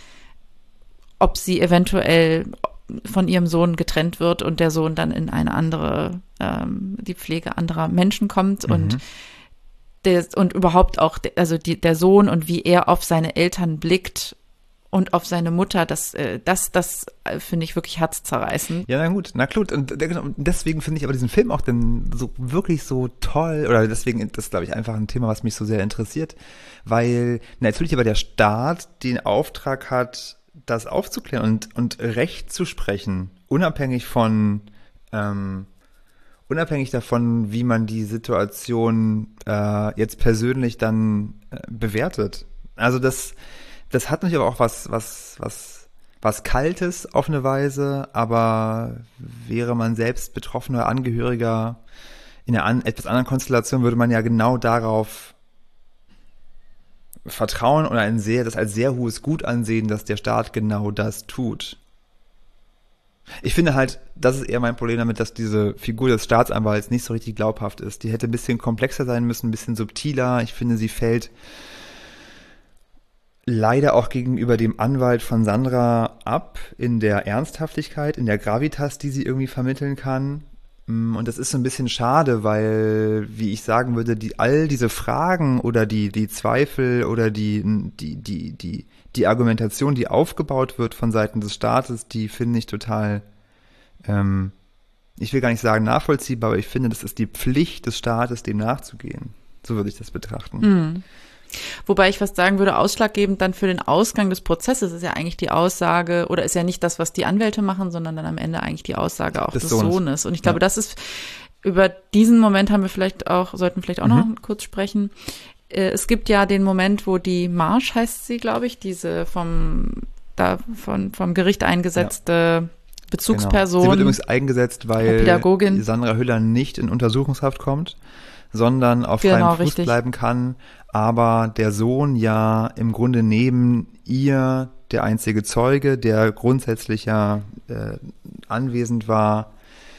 ob sie eventuell von ihrem Sohn getrennt wird und der Sohn dann in eine andere, ähm, die Pflege anderer Menschen kommt mhm. und Der, und überhaupt auch, also die, der Sohn und wie er auf seine Eltern blickt und auf seine Mutter, das, das, das finde ich wirklich herzzerreißend. Ja, na gut, na gut. Und deswegen finde ich aber diesen Film auch dann so wirklich so toll, oder deswegen ist das, glaube ich, einfach ein Thema, was mich so sehr interessiert, weil natürlich aber der Staat den Auftrag hat, das aufzuklären und, und Recht zu sprechen, unabhängig von, ähm, Unabhängig davon, wie man die Situation äh, jetzt persönlich dann äh, bewertet. Also das, das hat natürlich aber auch was, was, was, was Kaltes auf eine Weise, aber wäre man selbst betroffener Angehöriger in einer an, etwas anderen Konstellation, würde man ja genau darauf vertrauen oder ein sehr, das als sehr hohes Gut ansehen, dass der Staat genau das tut. Ich finde halt, das ist eher mein Problem damit, dass diese Figur des Staatsanwalts nicht so richtig glaubhaft ist. Die hätte ein bisschen komplexer sein müssen, ein bisschen subtiler. Ich finde, sie fällt leider auch gegenüber dem Anwalt von Sandra ab in der Ernsthaftigkeit, in der Gravitas, die sie irgendwie vermitteln kann. Und das ist so ein bisschen schade, weil, wie ich sagen würde, die, all diese Fragen oder die, die Zweifel oder die, die, die, die, die Argumentation, die aufgebaut wird von Seiten des Staates, die finde ich total, ähm, ich will gar nicht sagen nachvollziehbar, aber ich finde, das ist die Pflicht des Staates, dem nachzugehen. So würde ich das betrachten. Mhm. Wobei ich fast sagen würde, ausschlaggebend dann für den Ausgang des Prozesses ist ja eigentlich die Aussage, oder ist ja nicht das, was die Anwälte machen, sondern dann am Ende eigentlich die Aussage auch des, des Sohnes. Sohnes. Und ich glaube, ja. das ist, über diesen Moment haben wir vielleicht auch, sollten vielleicht auch mhm. noch kurz sprechen. Es gibt ja den Moment, wo die Marsch, heißt sie, glaube ich, diese vom, da von, vom Gericht eingesetzte ja. Bezugsperson. Genau. Sie wird übrigens eingesetzt, weil Pädagogin. Sandra Hüller nicht in Untersuchungshaft kommt, sondern auf freiem genau, Fuß richtig. bleiben kann, aber der Sohn ja im Grunde neben ihr der einzige Zeuge, der grundsätzlich ja äh, anwesend war,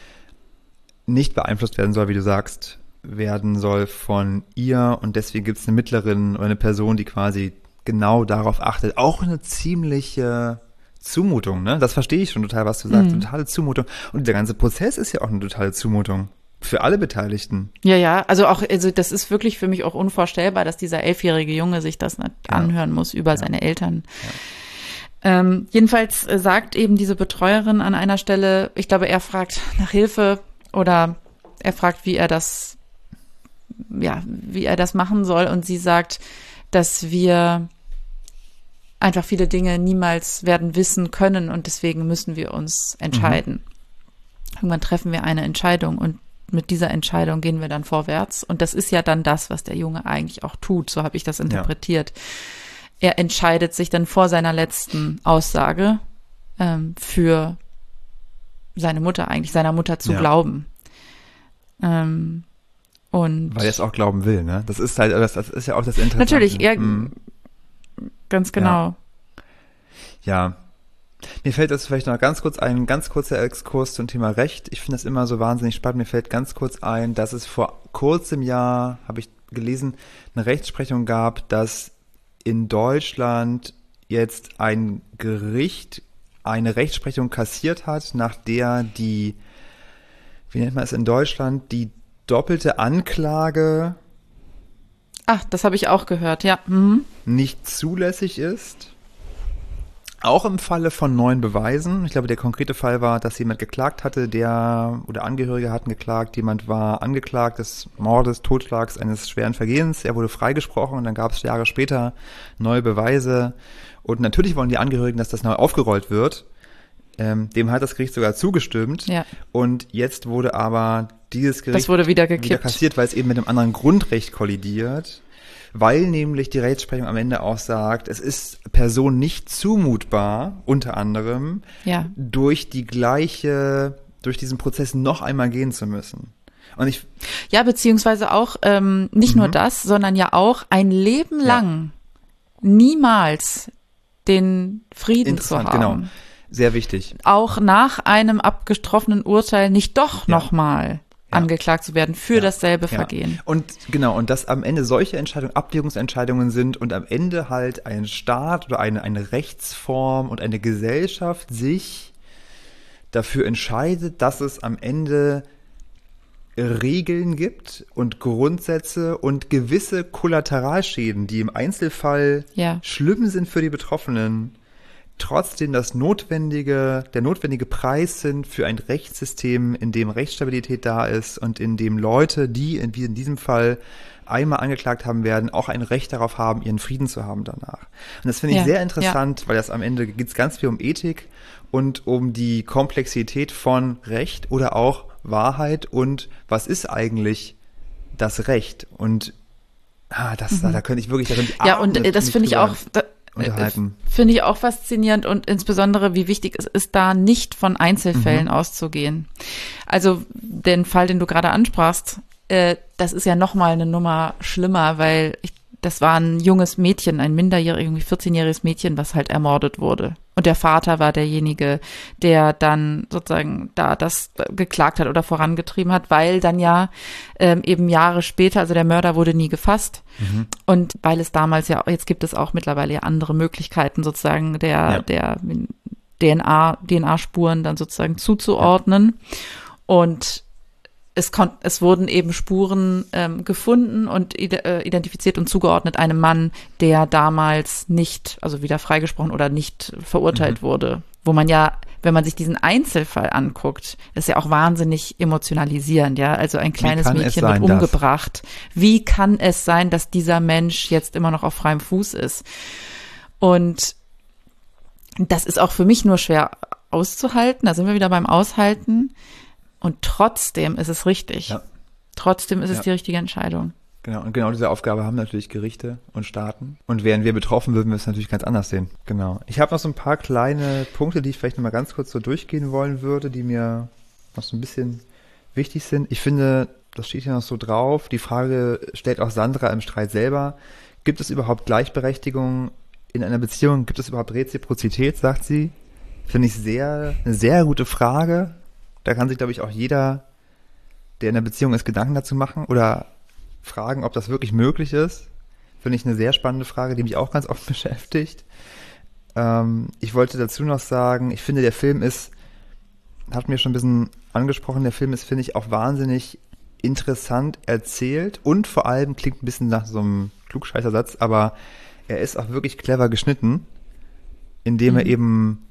nicht beeinflusst werden soll, wie du sagst, werden soll von ihr, und deswegen gibt es eine Mittlerin oder eine Person, die quasi genau darauf achtet. Auch eine ziemliche Zumutung, ne? Das verstehe ich schon total, was du sagst, mhm. totale Zumutung. Und der ganze Prozess ist ja auch eine totale Zumutung. Für alle Beteiligten. Ja, ja, also auch, also das ist wirklich für mich auch unvorstellbar, dass dieser elfjährige Junge sich das nicht ja. anhören muss über ja. seine Eltern. Ja. Ähm, jedenfalls sagt eben diese Betreuerin an einer Stelle, ich glaube, er fragt nach Hilfe oder er fragt, wie er das, ja, wie er das machen soll, und sie sagt, dass wir einfach viele Dinge niemals werden wissen können und deswegen müssen wir uns entscheiden. Mhm. Irgendwann treffen wir eine Entscheidung und mit dieser Entscheidung gehen wir dann vorwärts. Und das ist ja dann das, was der Junge eigentlich auch tut. So habe ich das interpretiert. Ja. Er entscheidet sich dann vor seiner letzten Aussage ähm, für seine Mutter, eigentlich seiner Mutter zu ja. glauben. Ähm, und weil er es auch glauben will, ne? Das ist halt, das, das ist ja auch das Interessante. Natürlich, er, mhm. ganz genau. Ja. ja. Mir fällt das vielleicht noch ganz kurz ein, ganz kurzer Exkurs zum Thema Recht. Ich finde das immer so wahnsinnig spannend. Mir fällt ganz kurz ein, dass es vor kurzem Jahr, habe ich gelesen, eine Rechtsprechung gab, dass in Deutschland jetzt ein Gericht eine Rechtsprechung kassiert hat, nach der die, wie nennt man es in Deutschland, die doppelte Anklage Ach, das habe ich auch gehört, ja. Mhm. nicht zulässig ist. Auch im Falle von neuen Beweisen. Ich glaube, der konkrete Fall war, dass jemand geklagt hatte, der oder Angehörige hatten geklagt, jemand war angeklagt des Mordes, Totschlags, eines schweren Vergehens. Er wurde freigesprochen und dann gab es Jahre später neue Beweise. Und natürlich wollen die Angehörigen, dass das neu aufgerollt wird. Ähm, dem hat das Gericht sogar zugestimmt. Ja. Und jetzt wurde aber dieses Gericht das wurde wieder gekippt. wieder kassiert, weil es eben mit einem anderen Grundrecht kollidiert. Weil nämlich die Rechtsprechung am Ende auch sagt, es ist Person nicht zumutbar, unter anderem, ja. durch die gleiche, durch diesen Prozess noch einmal gehen zu müssen. Und ich ja, beziehungsweise auch ähm, nicht mhm. nur das, sondern ja auch ein Leben lang ja. niemals den Frieden zu haben. Genau, sehr wichtig. Auch nach einem abgetroffenen Urteil nicht doch ja. nochmal Ja. angeklagt zu werden für ja. dasselbe ja. Vergehen. Und genau, und dass am Ende solche Entscheidungen Abwägungsentscheidungen sind und am Ende halt ein Staat oder eine, eine Rechtsform und eine Gesellschaft sich dafür entscheidet, dass es am Ende Regeln gibt und Grundsätze und gewisse Kollateralschäden, die im Einzelfall ja. schlimm sind für die Betroffenen, trotzdem das notwendige, der notwendige Preis sind für ein Rechtssystem, in dem Rechtsstabilität da ist und in dem Leute, die in, wie in diesem Fall einmal angeklagt haben werden, auch ein Recht darauf haben, ihren Frieden zu haben danach. Und das finde ich ja, sehr interessant, ja. weil das am Ende geht es ganz viel um Ethik und um die Komplexität von Recht oder auch Wahrheit und was ist eigentlich das Recht. Und ah, das, mhm. da, da könnte ich wirklich, da könnte ich ja, und äh, das finde ich auch, da, unterhalten. Finde ich auch faszinierend und insbesondere, wie wichtig es ist, da nicht von Einzelfällen mhm. auszugehen. Also den Fall, den du gerade ansprachst, äh, das ist ja nochmal eine Nummer schlimmer, weil ich, das war ein junges Mädchen, ein minderjähriges, irgendwie vierzehnjähriges Mädchen, was halt ermordet wurde. Und der Vater war derjenige, der dann sozusagen da das geklagt hat oder vorangetrieben hat, weil dann ja ähm, eben Jahre später, also der Mörder wurde nie gefasst. Mhm. Und weil es damals ja, jetzt gibt es auch mittlerweile ja andere Möglichkeiten sozusagen der, ja. der D N A, D N A-Spuren dann sozusagen zuzuordnen. Ja. Und es, kon- es wurden eben Spuren ähm, gefunden und ide- äh, identifiziert und zugeordnet einem Mann, der damals nicht, also wieder freigesprochen oder nicht verurteilt mhm. wurde. Wo man ja, wenn man sich diesen Einzelfall anguckt, ist ja auch wahnsinnig emotionalisierend, ja. Also ein kleines Mädchen wird umgebracht. Das? Wie kann es sein, dass dieser Mensch jetzt immer noch auf freiem Fuß ist? Und das ist auch für mich nur schwer auszuhalten. Da sind wir wieder beim Aushalten. Und trotzdem ist es richtig. Ja. Trotzdem ist es ja. die richtige Entscheidung. Genau, und genau diese Aufgabe haben natürlich Gerichte und Staaten. Und wären wir betroffen, würden wir es natürlich ganz anders sehen. Genau. Ich habe noch so ein paar kleine Punkte, die ich vielleicht noch mal ganz kurz so durchgehen wollen würde, die mir noch so ein bisschen wichtig sind. Ich finde, das steht hier noch so drauf, die Frage stellt auch Sandra im Streit selber. Gibt es überhaupt Gleichberechtigung in einer Beziehung? Gibt es überhaupt Reziprozität, sagt sie? Finde ich sehr, eine sehr gute Frage. Da kann sich, glaube ich, auch jeder, der in einer Beziehung ist, Gedanken dazu machen oder fragen, ob das wirklich möglich ist. Finde ich eine sehr spannende Frage, die mich auch ganz oft beschäftigt. Ähm, ich wollte dazu noch sagen, ich finde, der Film ist, hat mir schon ein bisschen angesprochen, der Film ist, finde ich, auch wahnsinnig interessant erzählt und vor allem klingt ein bisschen nach so einem Klugscheißersatz, aber er ist auch wirklich clever geschnitten, indem mhm. er eben,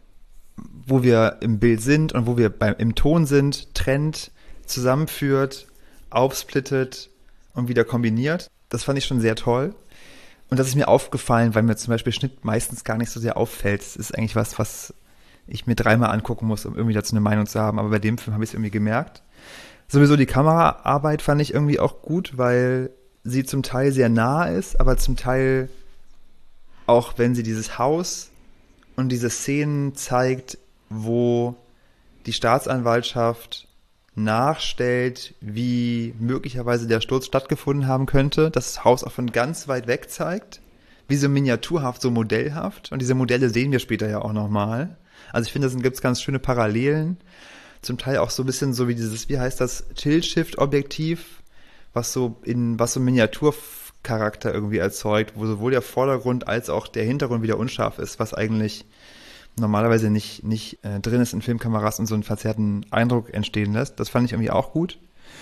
wo wir im Bild sind und wo wir beim, im Ton sind, trennt, zusammenführt, aufsplittet und wieder kombiniert. Das fand ich schon sehr toll. Und das ist mir aufgefallen, weil mir zum Beispiel Schnitt meistens gar nicht so sehr auffällt. Das ist eigentlich was, was ich mir dreimal angucken muss, um irgendwie dazu eine Meinung zu haben. Aber bei dem Film habe ich es irgendwie gemerkt. Sowieso die Kameraarbeit fand ich irgendwie auch gut, weil sie zum Teil sehr nah ist, aber zum Teil auch, wenn sie dieses Haus und diese Szenen zeigt, wo die Staatsanwaltschaft nachstellt, wie möglicherweise der Sturz stattgefunden haben könnte, das Haus auch von ganz weit weg zeigt, wie so miniaturhaft, so modellhaft. Und diese Modelle sehen wir später ja auch nochmal. Also ich finde, da gibt es ganz schöne Parallelen. Zum Teil auch so ein bisschen so wie dieses, wie heißt das, Tilt-Shift-Objektiv, was so in, was so Miniaturcharakter irgendwie erzeugt, wo sowohl der Vordergrund als auch der Hintergrund wieder unscharf ist, was eigentlich normalerweise nicht, nicht äh, drin ist in Filmkameras und so einen verzerrten Eindruck entstehen lässt. Das fand ich irgendwie auch gut.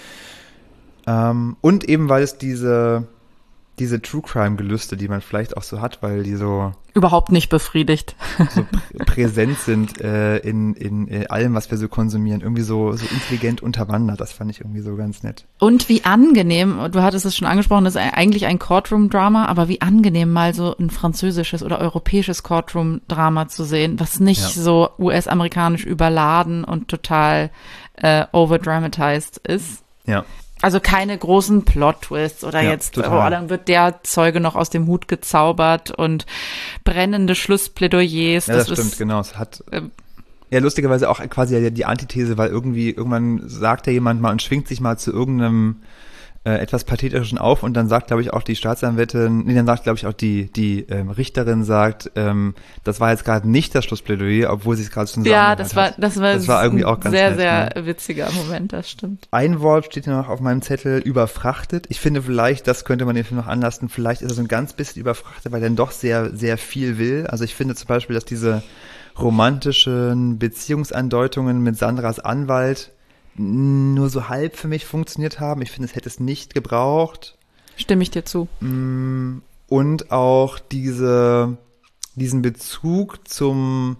Ähm, und eben, weil es diese, diese True-Crime-Gelüste, die man vielleicht auch so hat, weil die so überhaupt nicht befriedigt. So prä- präsent sind äh, in, in, in allem, was wir so konsumieren. Irgendwie so, so intelligent unterwandert. Das fand ich irgendwie so ganz nett. Und wie angenehm, du hattest es schon angesprochen, das ist eigentlich ein Courtroom-Drama, aber wie angenehm mal so ein französisches oder europäisches Courtroom-Drama zu sehen, was nicht ja. so U S-amerikanisch überladen und total äh, overdramatized ist. Ja. Also keine großen Plot-Twists oder ja, jetzt, total. Oh, dann wird der Zeuge noch aus dem Hut gezaubert und brennende Schlussplädoyers. Ja, das, das stimmt, ist, genau. Es hat äh, ja lustigerweise auch quasi die Antithese, weil irgendwie irgendwann sagt ja jemand mal und schwingt sich mal zu irgendeinem äh, etwas Pathetischen auf und dann sagt, glaube ich, auch die Staatsanwältin, nee, dann sagt, glaube ich, auch die die ähm, Richterin sagt, ähm, das war jetzt gerade nicht das Schlussplädoyer, obwohl sie es gerade schon so Ja, das war, das war, das war irgendwie auch ganz sehr, nett, sehr ne? witziger Moment, das stimmt. Ein Wort steht hier noch auf meinem Zettel, überfrachtet. Ich finde vielleicht, das könnte man den Film noch anlasten, vielleicht ist er so ein ganz bisschen überfrachtet, weil er dann doch sehr, sehr viel will. Also ich finde zum Beispiel, dass diese romantischen Beziehungsandeutungen mit Sandras Anwalt nur so halb für mich funktioniert haben. Ich finde, es hätte es nicht gebraucht. Stimme ich dir zu. Und auch diese, diesen Bezug zum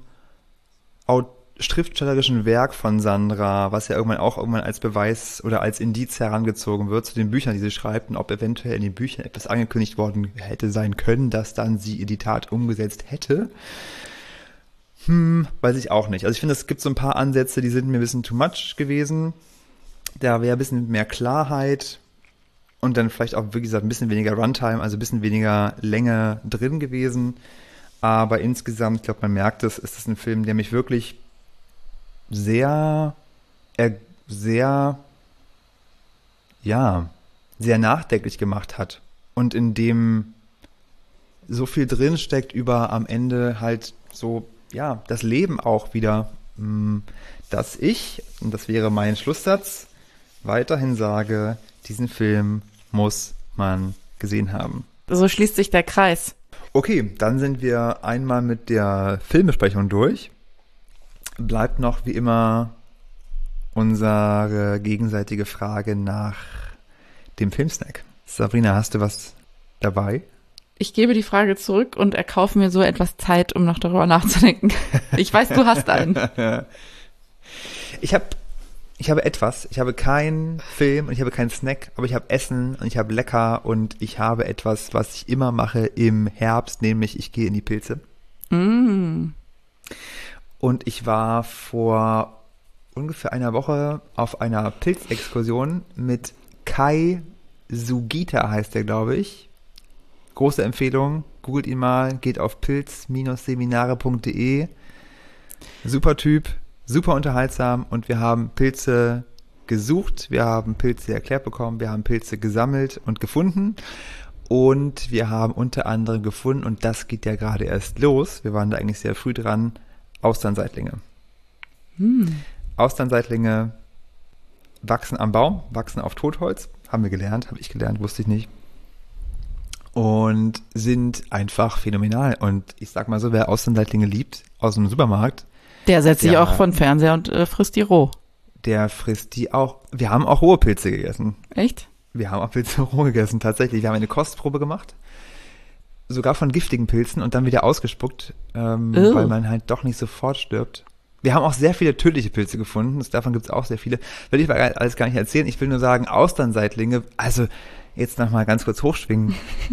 schriftstellerischen Werk von Sandra, was ja irgendwann auch irgendwann als Beweis oder als Indiz herangezogen wird zu den Büchern, die sie schreibt und ob eventuell in den Büchern etwas angekündigt worden hätte sein können, dass dann sie in die Tat umgesetzt hätte. Hm, weiß ich auch nicht. Also ich finde, es gibt so ein paar Ansätze, die sind mir ein bisschen too much gewesen. Da wäre ein bisschen mehr Klarheit und dann vielleicht auch, wie gesagt, ein bisschen weniger Runtime, also ein bisschen weniger Länge drin gewesen. Aber insgesamt, ich glaube, man merkt es, ist es ein Film, der mich wirklich sehr, er, sehr, ja, sehr nachdenklich gemacht hat. und in dem so viel drin steckt über am Ende halt so, ja, das Leben auch wieder, dass ich, und das wäre mein Schlusssatz, weiterhin sage, diesen Film muss man gesehen haben. So schließt sich der Kreis. Okay, dann sind wir einmal mit der Filmbesprechung durch. Bleibt noch wie immer unsere gegenseitige Frage nach dem Filmsnack. Sabrina, hast du was dabei? Ich gebe die Frage zurück und erkaufe mir so etwas Zeit, um noch darüber nachzudenken. Ich weiß, du hast einen. Ich habe ich habe etwas. Ich habe keinen Film und ich habe keinen Snack, aber ich habe Essen und ich habe lecker und ich habe etwas, was ich immer mache im Herbst, nämlich ich gehe in die Pilze. Mm. Und ich war vor ungefähr einer Woche auf einer Pilzexkursion mit Kai Sugita, heißt der, glaube ich. Große Empfehlung, googelt ihn mal, geht auf pilz Seminare punkt de. Super Typ, super unterhaltsam und wir haben Pilze gesucht, wir haben Pilze erklärt bekommen, wir haben Pilze gesammelt und gefunden und wir haben unter anderem gefunden, und das geht ja gerade erst los, wir waren da eigentlich sehr früh dran, Austernseitlinge. Hm. Austernseitlinge wachsen am Baum, wachsen auf Totholz, haben wir gelernt, habe ich gelernt, wusste ich nicht. Und sind einfach phänomenal. Und ich sag mal so, wer Austernseitlinge liebt aus dem Supermarkt, der setzt sich der, auch von Fernseher und äh, frisst die roh. Der frisst die auch. Wir haben auch rohe Pilze gegessen. Echt? Wir haben auch Pilze roh gegessen, tatsächlich. Wir haben eine Kostprobe gemacht. Sogar von giftigen Pilzen und dann wieder ausgespuckt, ähm, oh. weil man halt doch nicht sofort stirbt. Wir haben auch sehr viele tödliche Pilze gefunden. Das, davon gibt es auch sehr viele. Will ich aber alles gar nicht erzählen. Ich will nur sagen, Austernseitlinge, also jetzt noch mal ganz kurz hochschwingen.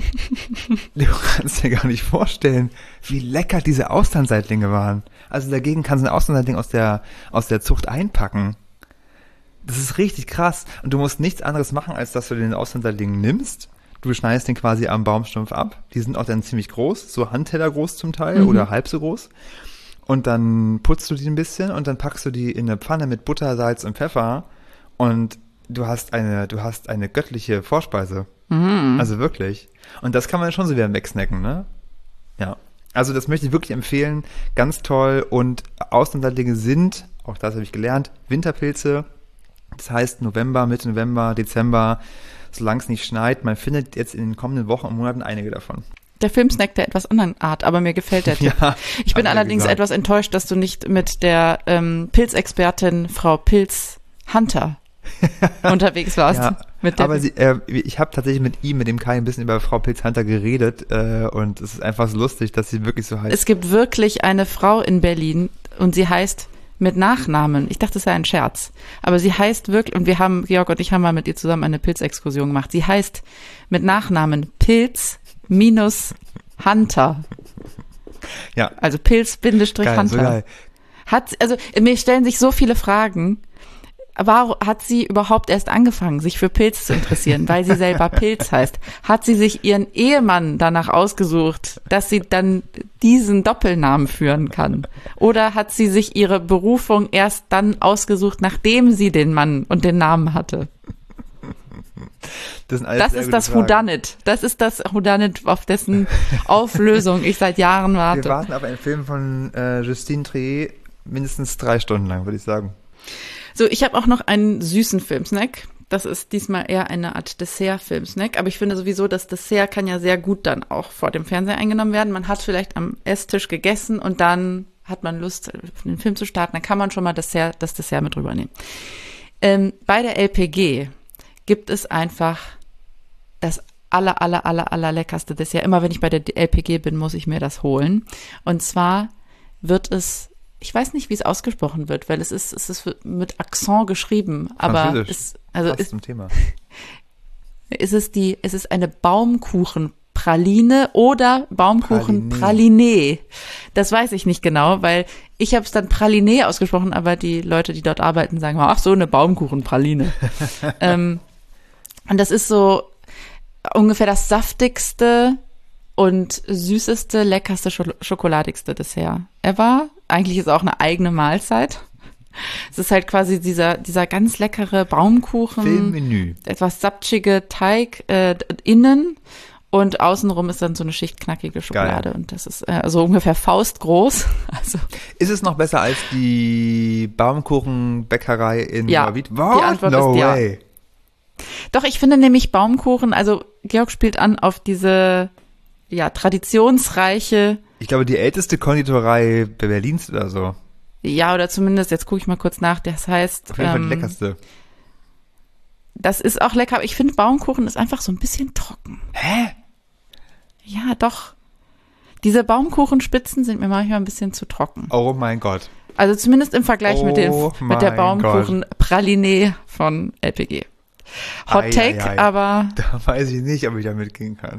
Du kannst dir gar nicht vorstellen, wie lecker diese Austernseitlinge waren. Also dagegen kannst du ein Austernseitling aus der, aus der Zucht einpacken. Das ist richtig krass. Und du musst nichts anderes machen, als dass du den Austernseitling nimmst. Du schneidest den quasi am Baumstumpf ab. Die sind auch dann ziemlich groß, so Handteller groß zum Teil mhm. oder halb so groß. Und dann putzt du die ein bisschen und dann packst du die in eine Pfanne mit Butter, Salz und Pfeffer und du hast eine, du hast eine göttliche Vorspeise. Mhm. Also wirklich. Und das kann man schon so wieder wegsnacken, ne? Ja. Also das möchte ich wirklich empfehlen. Ganz toll. Und Austernseitlinge sind, auch das habe ich gelernt, Winterpilze. Das heißt November, Mitte November, Dezember, solange es nicht schneit. Man findet jetzt in den kommenden Wochen und Monaten einige davon. Der Filmsnack der etwas anderen Art, aber mir gefällt der Tipp. Ja, ich bin allerdings gesagt. etwas enttäuscht, dass du nicht mit der ähm, Pilzexpertin Frau Pilz Hunter unterwegs warst. Ja, mit der aber sie, äh, ich habe tatsächlich mit ihm, mit dem Kai, ein bisschen über Frau Pilz Hunter geredet äh, und es ist einfach so lustig, dass sie wirklich so heißt. Es gibt wirklich eine Frau in Berlin und sie heißt mit Nachnamen, ich dachte, es sei ein Scherz, aber sie heißt wirklich, und wir haben, Georg und ich haben mal mit ihr zusammen eine Pilzexkursion gemacht, sie heißt mit Nachnamen Pilz minus Hunter. Ja. Also Pilz-Hunter. So geil. Hat, also mir stellen sich so viele Fragen. Warum hat sie überhaupt erst angefangen, sich für Pilz zu interessieren, weil sie selber Pilz heißt? Hat sie sich ihren Ehemann danach ausgesucht, dass sie dann diesen Doppelnamen führen kann? Oder hat sie sich ihre Berufung erst dann ausgesucht, nachdem sie den Mann und den Namen hatte? Das, sind alles das sehr ist gute das Fragen. Whodunit. Das ist das Whodunit, auf dessen Auflösung ich seit Jahren warte. Wir warten auf einen Film von äh, Justine Triet mindestens drei Stunden lang, würde ich sagen. So, ich habe auch noch einen süßen Filmsnack. Das ist diesmal eher eine Art Dessert-Filmsnack. Aber ich finde sowieso, das Dessert kann ja sehr gut dann auch vor dem Fernseher eingenommen werden. Man hat vielleicht am Esstisch gegessen und dann hat man Lust, den Film zu starten. Dann kann man schon mal Dessert, das Dessert mit rübernehmen. Ähm, bei der L P G gibt es einfach das aller, aller, aller, aller leckerste Dessert. Immer wenn ich bei der L P G bin, muss ich mir das holen. Und zwar wird es, ich weiß nicht, wie es ausgesprochen wird, weil es ist, es ist mit Akzent geschrieben, aber es, also Passt ist, zum Thema. ist es die, es ist eine Baumkuchenpraline oder Baumkuchenpraliné. Das weiß ich nicht genau, weil ich habe es dann Praliné ausgesprochen, aber die Leute, die dort arbeiten, sagen mal, ach so, eine Baumkuchenpraline. ähm, und das ist so ungefähr das saftigste und süßeste, leckerste, Schok- schokoladigste Dessert ever. Eigentlich ist es auch eine eigene Mahlzeit. Es ist halt quasi dieser dieser ganz leckere Baumkuchen, Filmmenü. etwas sapschige Teig äh, innen Und außenrum ist dann so eine Schicht knackige Schokolade. Geil. Und das ist äh, so ungefähr faustgroß. Also, ist es noch besser als die Baumkuchenbäckerei in ja, Neuwied? die Antwort no ist ja. way. Doch, ich finde nämlich Baumkuchen, also Georg spielt an auf diese ja traditionsreiche. Ich glaube, die älteste Konditorei Berlins oder so. Ja, oder zumindest, jetzt gucke ich mal kurz nach, das heißt. Auf jeden Fall ähm, die leckerste. Das ist auch lecker, aber ich finde Baumkuchen ist einfach so ein bisschen trocken. Hä? Ja, doch. Diese Baumkuchenspitzen sind mir manchmal ein bisschen zu trocken. Oh mein Gott. Also zumindest im Vergleich oh mit, den, mit der mein Baumkuchen-Pralinee von L P G. Hot Ei, Take, ei, ei. aber Da weiß ich nicht, ob ich da mitgehen kann.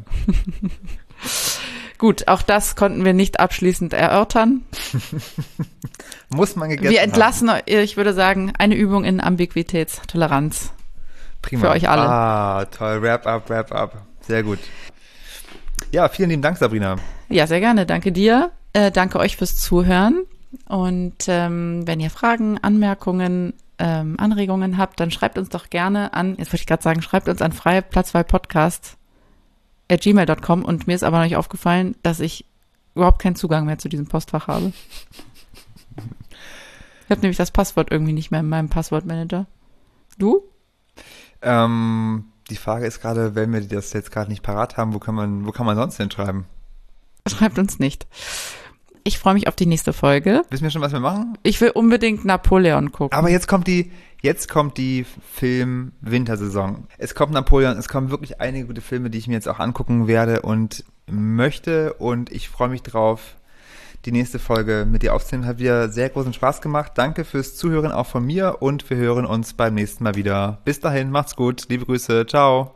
gut, auch das konnten wir nicht abschließend erörtern. Muss man gegessen Wir entlassen, haben. ich würde sagen, eine Übung in Ambiguitätstoleranz. Prima. Für euch alle. Ah, toll. Wrap up, wrap up. Sehr gut. Ja, vielen lieben Dank, Sabrina. Ja, sehr gerne. Danke dir. Äh, danke euch fürs Zuhören. Und ähm, wenn ihr Fragen, Anmerkungen, ähm, Anregungen habt, dann schreibt uns doch gerne an, jetzt wollte ich gerade sagen, schreibt uns an freiplatzwahlpodcast at gmail dot com. Und mir ist aber noch nicht aufgefallen, dass ich überhaupt keinen Zugang mehr zu diesem Postfach habe. Ich habe nämlich das Passwort irgendwie nicht mehr in meinem Passwortmanager. Du? Ähm, die Frage ist gerade, wenn wir das jetzt gerade nicht parat haben, wo kann man, wo kann man sonst denn schreiben? Schreibt uns nicht. Ich freue mich auf die nächste Folge. Wissen wir schon, was wir machen? Ich will unbedingt Napoleon gucken. Aber jetzt kommt die, jetzt kommt die Film-Wintersaison. Es kommt Napoleon, es kommen wirklich einige gute Filme, die ich mir jetzt auch angucken werde und möchte. Und ich freue mich drauf, die nächste Folge mit dir aufzunehmen. Hat wieder sehr großen Spaß gemacht. Danke fürs Zuhören auch von mir und wir hören uns beim nächsten Mal wieder. Bis dahin, macht's gut. Liebe Grüße. Ciao.